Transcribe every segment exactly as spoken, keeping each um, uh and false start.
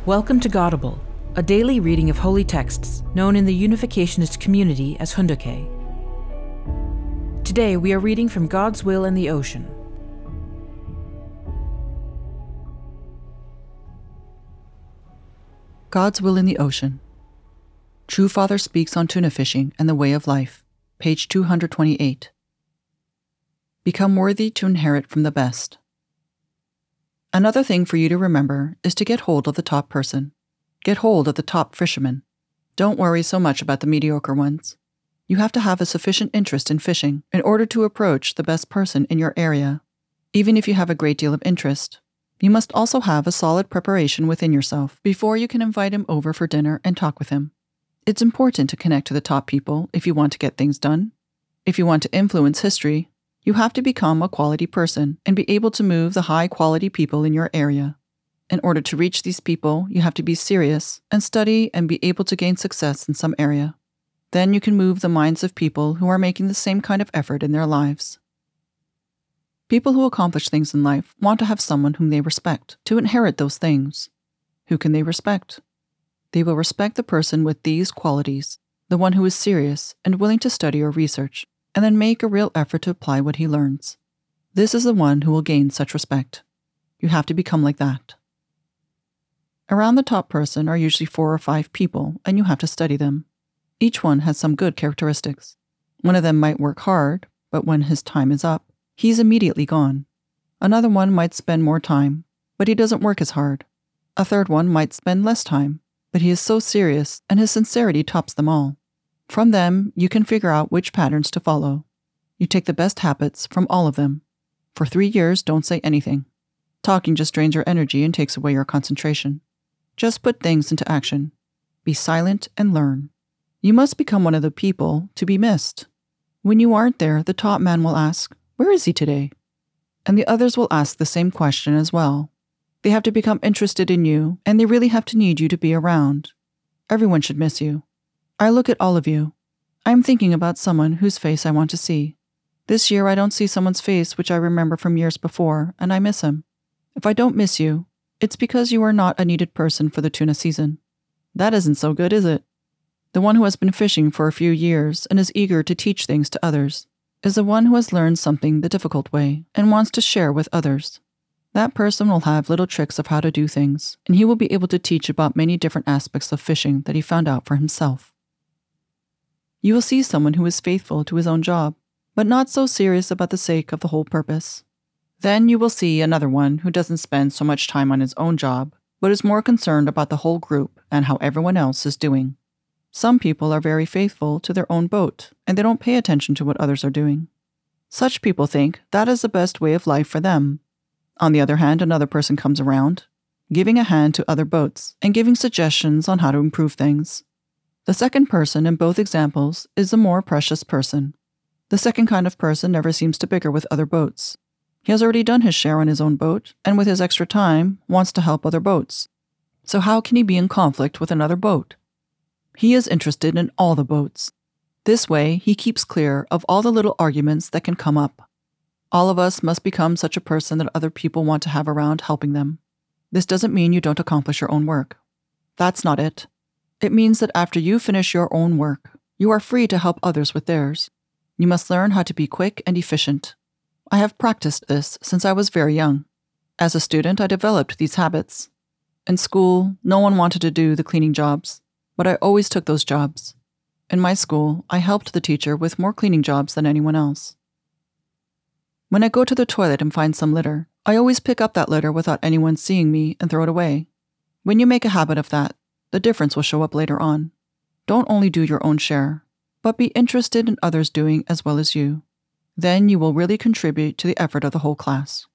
Welcome to Godible, a daily reading of holy texts known in the Unificationist community as Hunduke. Today we are reading from God's Will in the Ocean. God's Will in the Ocean. True Father speaks on tuna fishing and the way of life, page two hundred twenty-eight. Become worthy to inherit from the best. Another thing for you to remember is to get hold of the top person. Get hold of the top fisherman. Don't worry so much about the mediocre ones. You have to have a sufficient interest in fishing in order to approach the best person in your area. Even if you have a great deal of interest, you must also have a solid preparation within yourself before you can invite him over for dinner and talk with him. It's important to connect to the top people if you want to get things done. If you want to influence history, you have to become a quality person and be able to move the high-quality people in your area. In order to reach these people, you have to be serious and study and be able to gain success in some area. Then you can move the minds of people who are making the same kind of effort in their lives. People who accomplish things in life want to have someone whom they respect to inherit those things. Who can they respect? They will respect the person with these qualities, the one who is serious and willing to study or research, and then make a real effort to apply what he learns. This is the one who will gain such respect. You have to become like that. Around the top person are usually four or five people, and you have to study them. Each one has some good characteristics. One of them might work hard, but when his time is up, he's immediately gone. Another one might spend more time, but he doesn't work as hard. A third one might spend less time, but he is so serious, and his sincerity tops them all. From them, you can figure out which patterns to follow. You take the best habits from all of them. For three years, don't say anything. Talking just drains your energy and takes away your concentration. Just put things into action. Be silent and learn. You must become one of the people to be missed. When you aren't there, the top man will ask, "Where is he today?" And the others will ask the same question as well. They have to become interested in you, and they really have to need you to be around. Everyone should miss you. I look at all of you. I am thinking about someone whose face I want to see. This year I don't see someone's face which I remember from years before, and I miss him. If I don't miss you, it's because you are not a needed person for the tuna season. That isn't so good, is it? The one who has been fishing for a few years and is eager to teach things to others is the one who has learned something the difficult way and wants to share with others. That person will have little tricks of how to do things, and he will be able to teach about many different aspects of fishing that he found out for himself. You will see someone who is faithful to his own job, but not so serious about the sake of the whole purpose. Then you will see another one who doesn't spend so much time on his own job, but is more concerned about the whole group and how everyone else is doing. Some people are very faithful to their own boat, and they don't pay attention to what others are doing. Such people think that is the best way of life for them. On the other hand, another person comes around, giving a hand to other boats and giving suggestions on how to improve things. The second person in both examples is the more precious person. The second kind of person never seems to bicker with other boats. He has already done his share on his own boat, and with his extra time, wants to help other boats. So how can he be in conflict with another boat? He is interested in all the boats. This way, he keeps clear of all the little arguments that can come up. All of us must become such a person that other people want to have around helping them. This doesn't mean you don't accomplish your own work. That's not it. It means that after you finish your own work, you are free to help others with theirs. You must learn how to be quick and efficient. I have practiced this since I was very young. As a student, I developed these habits. In school, no one wanted to do the cleaning jobs, but I always took those jobs. In my school, I helped the teacher with more cleaning jobs than anyone else. When I go to the toilet and find some litter, I always pick up that litter without anyone seeing me and throw it away. When you make a habit of that, the difference will show up later on. Don't only do your own share, but be interested in others doing as well as you. Then you will really contribute to the effort of the whole class.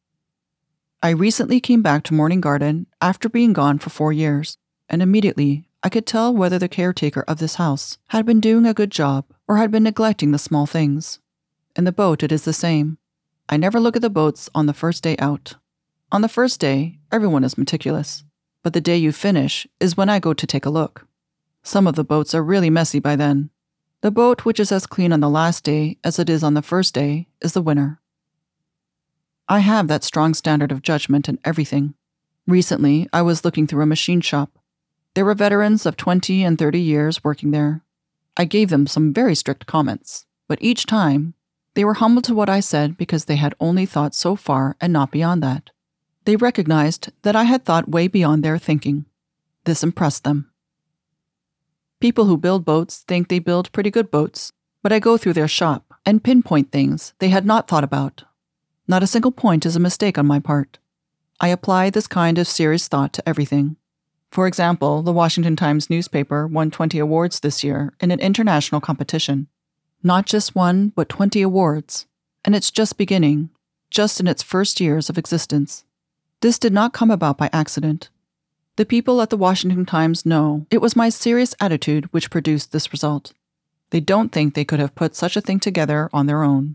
I recently came back to Morning Garden after being gone for four years, and immediately I could tell whether the caretaker of this house had been doing a good job or had been neglecting the small things. In the boat, it is the same. I never look at the boats on the first day out. On the first day, everyone is meticulous. But the day you finish is when I go to take a look. Some of the boats are really messy by then. The boat which is as clean on the last day as it is on the first day is the winner. I have that strong standard of judgment in everything. Recently, I was looking through a machine shop. There were veterans of twenty and thirty years working there. I gave them some very strict comments, but each time, they were humble to what I said because they had only thought so far and not beyond that. They recognized that I had thought way beyond their thinking. This impressed them. People who build boats think they build pretty good boats, but I go through their shop and pinpoint things they had not thought about. Not a single point is a mistake on my part. I apply this kind of serious thought to everything. For example, the Washington Times newspaper won twenty awards this year in an international competition. Not just one, but twenty awards. And it's just beginning, just in its first years of existence. This did not come about by accident. The people at the Washington Times know it was my serious attitude which produced this result. They don't think they could have put such a thing together on their own.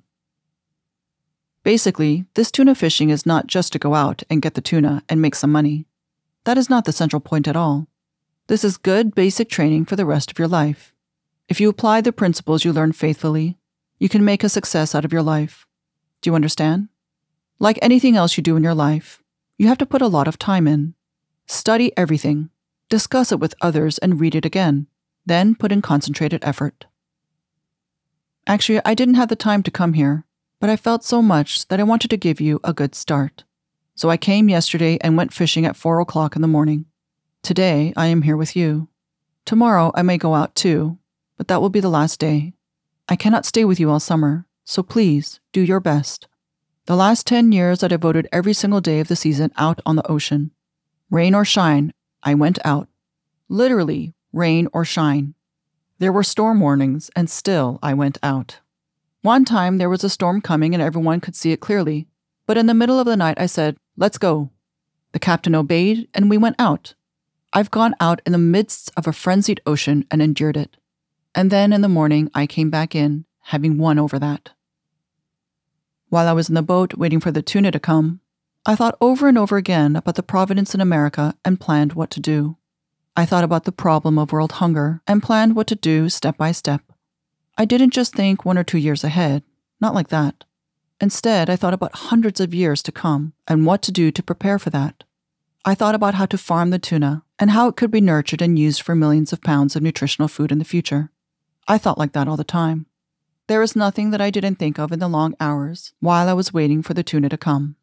Basically, this tuna fishing is not just to go out and get the tuna and make some money. That is not the central point at all. This is good basic training for the rest of your life. If you apply the principles you learn faithfully, you can make a success out of your life. Do you understand? Like anything else you do in your life, you have to put a lot of time in. Study everything, discuss it with others and read it again, then put in concentrated effort. Actually, I didn't have the time to come here, but I felt so much that I wanted to give you a good start. So I came yesterday and went fishing at four o'clock in the morning. Today, I am here with you. Tomorrow, I may go out too, but that will be the last day. I cannot stay with you all summer, so please do your best. The last ten years, I devoted every single day of the season out on the ocean. Rain or shine, I went out. Literally, rain or shine. There were storm warnings, and still I went out. One time there was a storm coming and everyone could see it clearly, but in the middle of the night I said, "Let's go." The captain obeyed, and we went out. I've gone out in the midst of a frenzied ocean and endured it. And then in the morning I came back in, having won over that. While I was in the boat waiting for the tuna to come, I thought over and over again about the providence in America and planned what to do. I thought about the problem of world hunger and planned what to do step by step. I didn't just think one or two years ahead, not like that. Instead, I thought about hundreds of years to come and what to do to prepare for that. I thought about how to farm the tuna and how it could be nurtured and used for millions of pounds of nutritional food in the future. I thought like that all the time. There is nothing that I didn't think of in the long hours while I was waiting for the tuna to come.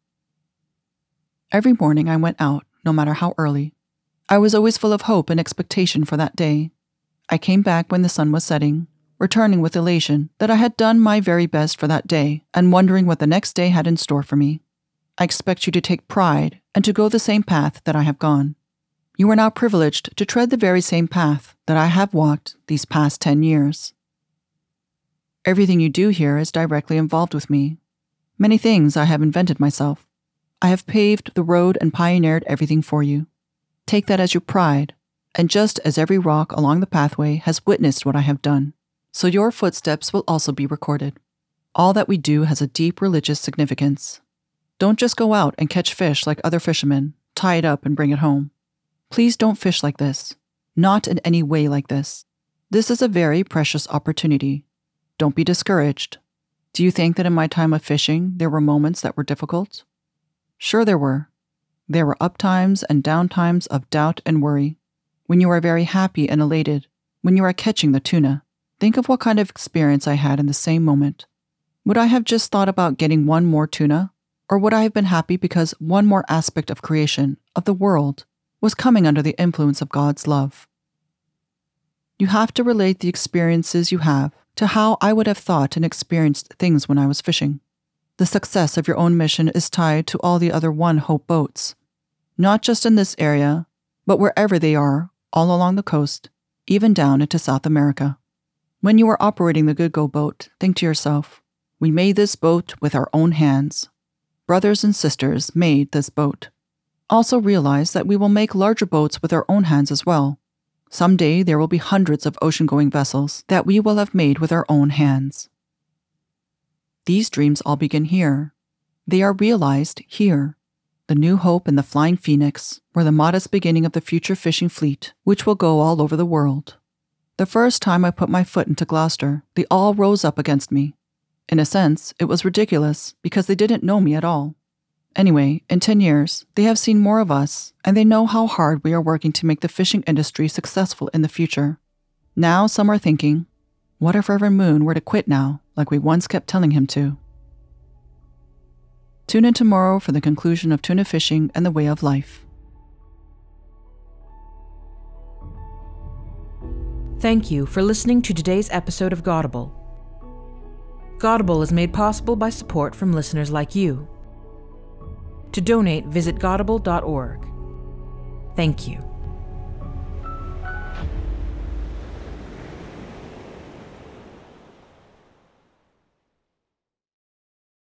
Every morning I went out, no matter how early. I was always full of hope and expectation for that day. I came back when the sun was setting, returning with elation that I had done my very best for that day and wondering what the next day had in store for me. I expect you to take pride and to go the same path that I have gone. You are now privileged to tread the very same path that I have walked these past ten years. Everything you do here is directly involved with me. Many things I have invented myself. I have paved the road and pioneered everything for you. Take that as your pride, and just as every rock along the pathway has witnessed what I have done, so your footsteps will also be recorded. All that we do has a deep religious significance. Don't just go out and catch fish like other fishermen, tie it up and bring it home. Please don't fish like this. Not in any way like this. This is a very precious opportunity. Don't be discouraged. Do you think that in my time of fishing there were moments that were difficult? Sure there were. There were up times and down times of doubt and worry. When you are very happy and elated, when you are catching the tuna, think of what kind of experience I had in the same moment. Would I have just thought about getting one more tuna? Or would I have been happy because one more aspect of creation, of the world, was coming under the influence of God's love? You have to relate the experiences you have to how I would have thought and experienced things when I was fishing. The success of your own mission is tied to all the other One Hope boats, not just in this area, but wherever they are, all along the coast, even down into South America. When you are operating the Good Go boat, think to yourself, we made this boat with our own hands. Brothers and sisters made this boat. Also realize that we will make larger boats with our own hands as well. Someday there will be hundreds of ocean-going vessels that we will have made with our own hands. These dreams all begin here. They are realized here. The New Hope and the Flying Phoenix were the modest beginning of the future fishing fleet, which will go all over the world. The first time I put my foot into Gloucester, they all rose up against me. In a sense, it was ridiculous because they didn't know me at all. Anyway, in ten years, they have seen more of us, and they know how hard we are working to make the fishing industry successful in the future. Now some are thinking, what if Reverend Moon were to quit now, like we once kept telling him to? Tune in tomorrow for the conclusion of Tuna Fishing and the Way of Life. Thank you for listening to today's episode of Godible. Godible is made possible by support from listeners like you. To donate, visit godible dot org. Thank you.